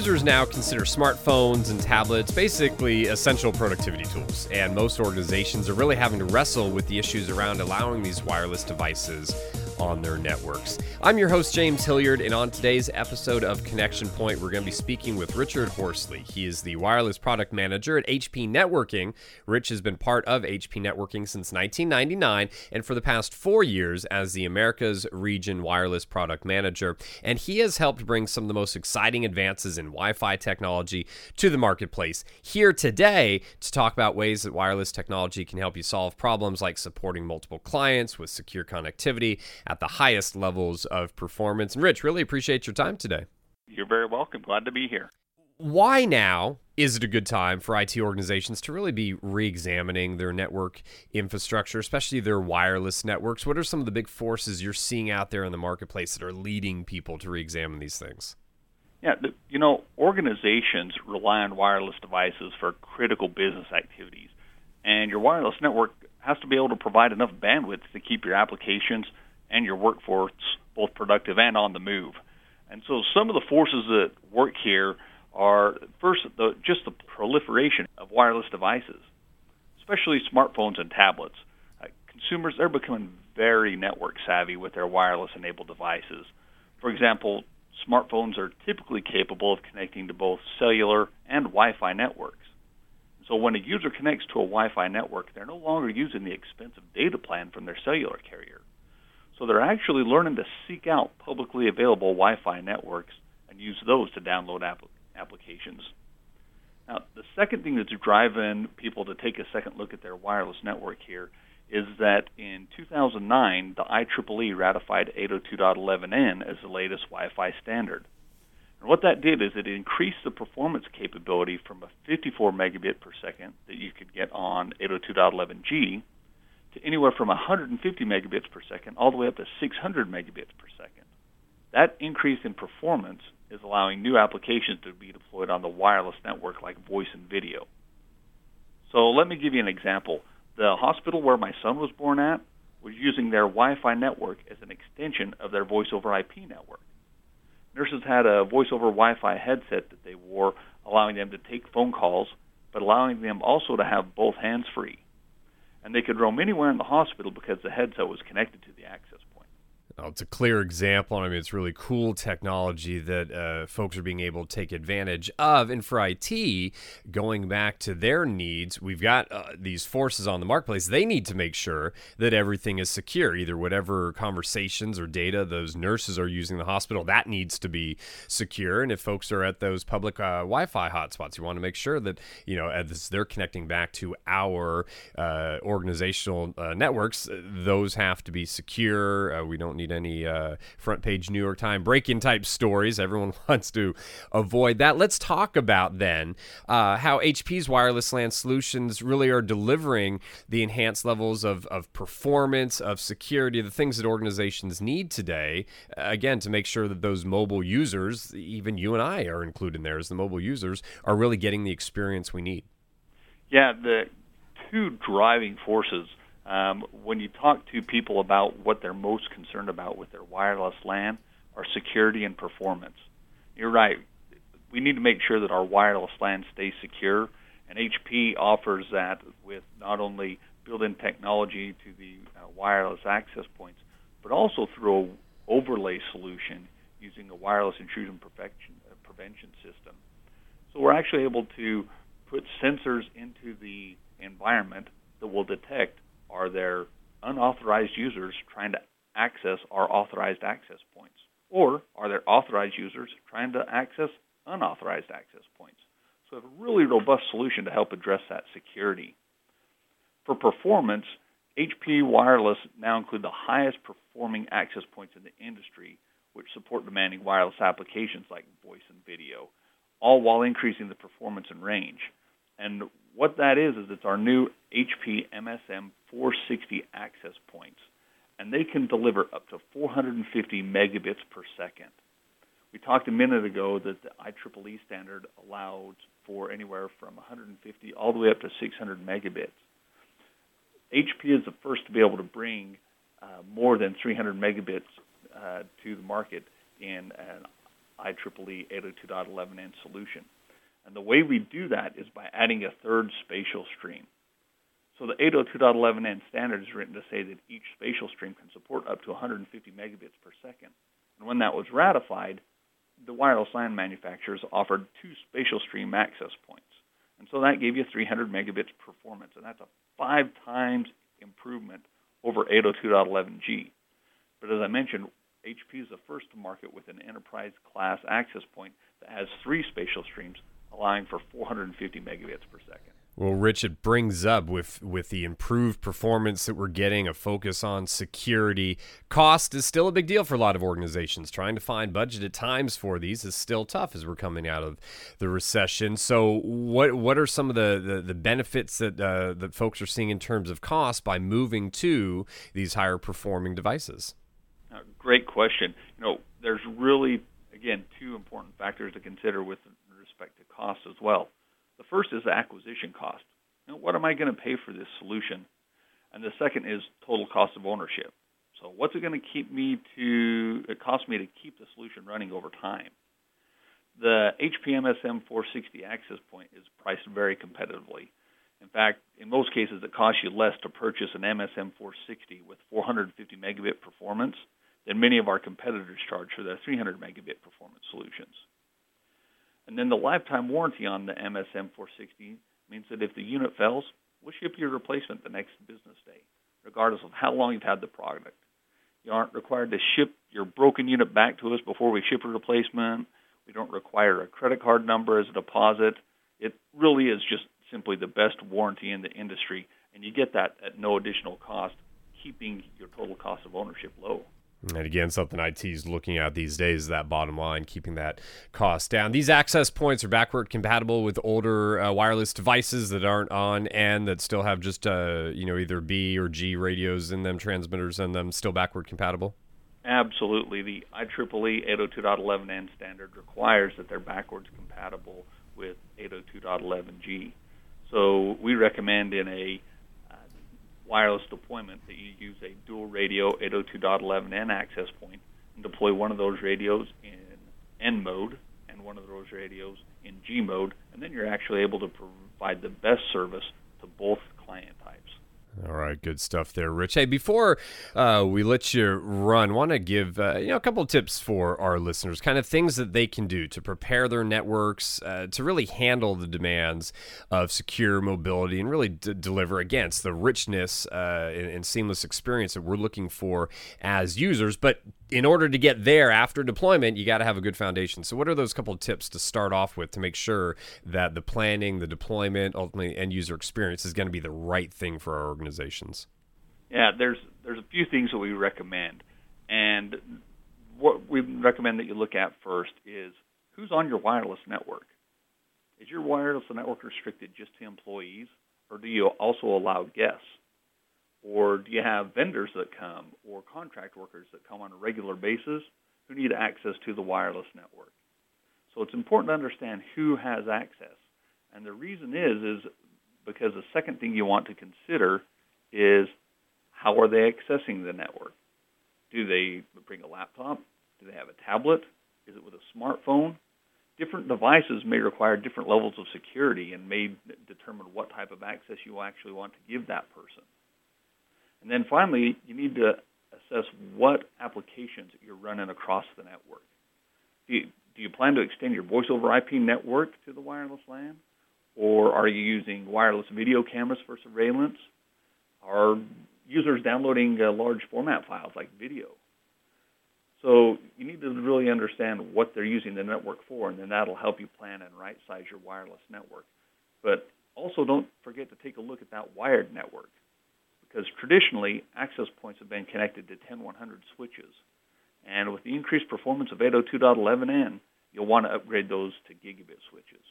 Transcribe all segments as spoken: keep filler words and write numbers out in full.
Users now consider smartphones and tablets basically essential productivity tools, and most organizations are really having to wrestle with the issues around allowing these wireless devices on their networks. I'm your host, James Hilliard, and on today's episode of Connection Point, we're going to be speaking with Richard Horsley. He is the wireless product manager at H P Networking. Rich has been part of H P Networking since nineteen ninety-nine, and for the past four years as the Americas Region Wireless Product Manager, and he has helped bring some of the most exciting advances in Wi-Fi technology to the marketplace. Here today to talk about ways that wireless technology can help you solve problems like supporting multiple clients with secure connectivity at the highest levels of performance. And Rich, really appreciate your time today. You're very welcome. Glad to be here. Why now is it a good time for I T organizations to really be re-examining their network infrastructure, especially their wireless networks? What are some of the big forces you're seeing out there in the marketplace that are leading people to re-examine these things? Yeah, you know, organizations rely on wireless devices for critical business activities, and your wireless network has to be able to provide enough bandwidth to keep your applications and your workforce both productive and on the move. And so some of the forces that work here are, first, the, just the proliferation of wireless devices, especially smartphones and tablets. Uh, consumers, they're becoming very network savvy with their wireless-enabled devices. For example, smartphones are typically capable of connecting to both cellular and Wi-Fi networks. So when a user connects to a Wi-Fi network, they're no longer using the expensive data plan from their cellular carrier. So they're actually learning to seek out publicly available Wi-Fi networks and use those to download app- applications. Now, the second thing that's driving people to take a second look at their wireless network here is that in two thousand nine, the I triple E ratified eight oh two dot eleven n as the latest Wi-Fi standard. And what that did is it increased the performance capability from a fifty-four megabit per second that you could get on eight oh two dot eleven g to anywhere from one hundred fifty megabits per second all the way up to six hundred megabits per second. That increase in performance is allowing new applications to be deployed on the wireless network like voice and video. So let me give you an example. The hospital where my son was born at was using their Wi-Fi network as an extension of their voice over I P network. Nurses had a voice over Wi-Fi headset that they wore, allowing them to take phone calls, but allowing them also to have both hands free. And they could roam anywhere in the hospital because the headset was connected to the access point. Oh, it's a clear example. I mean, it's really cool technology that uh, folks are being able to take advantage of. And for I T, going back to their needs, we've got uh, these forces on the marketplace. They need to make sure that everything is secure, either whatever conversations or data those nurses are using in the hospital, that needs to be secure. And if folks are at those public uh, Wi-Fi hotspots, you want to make sure that, you know, as they're connecting back to our uh, organizational uh, networks, those have to be secure. Uh, we don't need any uh, front page New York Times break-in type stories. Everyone wants to avoid that. Let's talk about then uh, how H P's wireless LAN solutions really are delivering the enhanced levels of, of performance, of security, the things that organizations need today, uh, again, to make sure that those mobile users, even you and I are included in there as the mobile users, are really getting the experience we need. Yeah, the two driving forces Um, when you talk to people about what they're most concerned about with their wireless LAN are security and performance. You're right. We need to make sure that our wireless LAN stays secure, and H P offers that with not only built-in technology to the uh, wireless access points, but also through an overlay solution using a wireless intrusion prevention, uh, prevention system. So we're actually able to put sensors into the environment that will detect are there unauthorized users trying to access our authorized access points? Or are there authorized users trying to access unauthorized access points? So we have a really robust solution to help address that security. For performance, H P Wireless now include the highest performing access points in the industry, which support demanding wireless applications like voice and video, all while increasing the performance and range. And what that is, is it's our new H P M S M four sixty access points, and they can deliver up to four hundred fifty megabits per second. We talked a minute ago that the I triple E standard allowed for anywhere from one hundred fifty all the way up to six hundred megabits. H P is the first to be able to bring uh, more than three hundred megabits uh, to the market in an I triple E eight oh two dot eleven n solution. And the way we do that is by adding a third spatial stream. So the eight oh two dot eleven n standard is written to say that each spatial stream can support up to one hundred fifty megabits per second. And when that was ratified, the wireless LAN manufacturers offered two spatial stream access points. And so that gave you three hundred megabits performance, and that's a five times improvement over eight oh two dot eleven G. But as I mentioned, H P is the first to market with an enterprise-class access point that has three spatial streams, allowing for four hundred fifty megabits per second. Well, Rich, it brings up with, with the improved performance that we're getting, a focus on security. Cost is still a big deal for a lot of organizations. Trying to find budget at times for these is still tough as we're coming out of the recession. So what what are some of the, the, the benefits that, uh, that folks are seeing in terms of cost by moving to these higher performing devices? Uh, great question. You know, there's really, again, two important factors to consider with respect to cost as well. The first is the acquisition cost. You know, what am I going to pay for this solution? And the second is total cost of ownership. So what's it going to keep me to, it cost me to keep the solution running over time? The H P M S M four sixty access point is priced very competitively. In fact, in most cases, it costs you less to purchase an M S M four sixty with four hundred fifty megabit performance than many of our competitors charge for their three hundred megabit performance solutions. And then the lifetime warranty on the M S M four sixty means that if the unit fails, we'll ship you a replacement the next business day, regardless of how long you've had the product. You aren't required to ship your broken unit back to us before we ship a replacement. We don't require a credit card number as a deposit. It really is just simply the best warranty in the industry, and you get that at no additional cost, keeping your total cost of ownership low. And again, something I T is looking at these days is that bottom line, keeping that cost down. These access points are backward compatible with older uh, wireless devices that aren't on N, that still have just uh, you know either B or G radios in them, transmitters in them, still backward compatible? Absolutely. The I triple E eight oh two dot eleven n standard requires that they're backwards compatible with eight oh two dot eleven G. So we recommend in a wireless deployment that you use a dual radio eight oh two dot eleven n access point and deploy one of those radios in N mode and one of those radios in G mode, and then you're actually able to provide the best service to both client types. All right, good stuff there, Rich. Hey, before uh, we let you run, want to give uh, you know a couple of tips for our listeners, kind of things that they can do to prepare their networks uh, to really handle the demands of secure mobility and really d- deliver against the richness uh, and, and seamless experience that we're looking for as users. But in order to get there after deployment, you got to have a good foundation. So what are those couple of tips to start off with to make sure that the planning, the deployment, ultimately end user experience is going to be the right thing for our organizations? Yeah, there's there's a few things that we recommend. And what we recommend that you look at first is who's on your wireless network. Is your wireless network restricted just to employees, or do you also allow guests? Or do you have vendors that come or contract workers that come on a regular basis who need access to the wireless network? So it's important to understand who has access. And the reason is, is because the second thing you want to consider is how are they accessing the network? Do they bring a laptop? Do they have a tablet? Is it with a smartphone? Different devices may require different levels of security and may determine what type of access you actually want to give that person. And then finally, you need to assess what applications you're running across the network. Do you, do you plan to extend your voice over I P network to the wireless LAN? Or are you using wireless video cameras for surveillance? Are users downloading uh, large format files like video? So you need to really understand what they're using the network for, and then that'll help you plan and right-size your wireless network. But also don't forget to take a look at that wired network, because traditionally, access points have been connected to ten one hundred switches. And with the increased performance of eight oh two dot eleven n, you'll want to upgrade those to gigabit switches.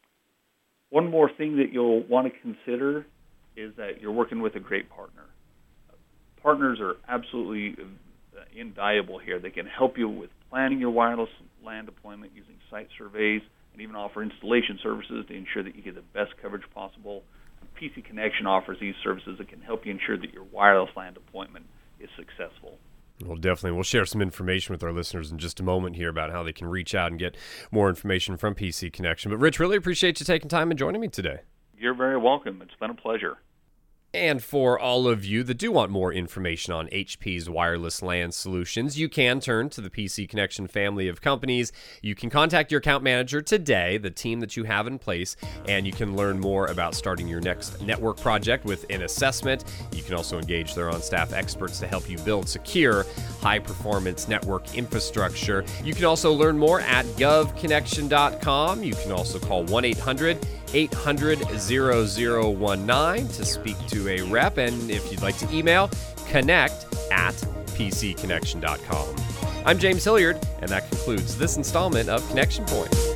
One more thing that you'll want to consider is that you're working with a great partner. Partners are absolutely invaluable here. They can help you with planning your wireless LAN deployment using site surveys and even offer installation services to ensure that you get the best coverage possible. P C Connection offers these services that can help you ensure that your wireless LAN deployment is successful. Well, definitely. We'll share some information with our listeners in just a moment here about how they can reach out and get more information from P C Connection. But, Rich, really appreciate you taking time and joining me today. You're very welcome. It's been a pleasure. And for all of you that do want more information on H P's wireless LAN solutions, you can turn to the P C Connection family of companies. You can contact your account manager today, the team that you have in place, and you can learn more about starting your next network project with an assessment. You can also engage their on-staff experts to help you build secure, high-performance network infrastructure. You can also learn more at gov connection dot com. You can also call one eight hundred eight hundred zero zero one nine to speak to a rep, and if you'd like to email, connect at p c connection dot com. I'm James Hilliard, and that concludes this installment of Connection Point.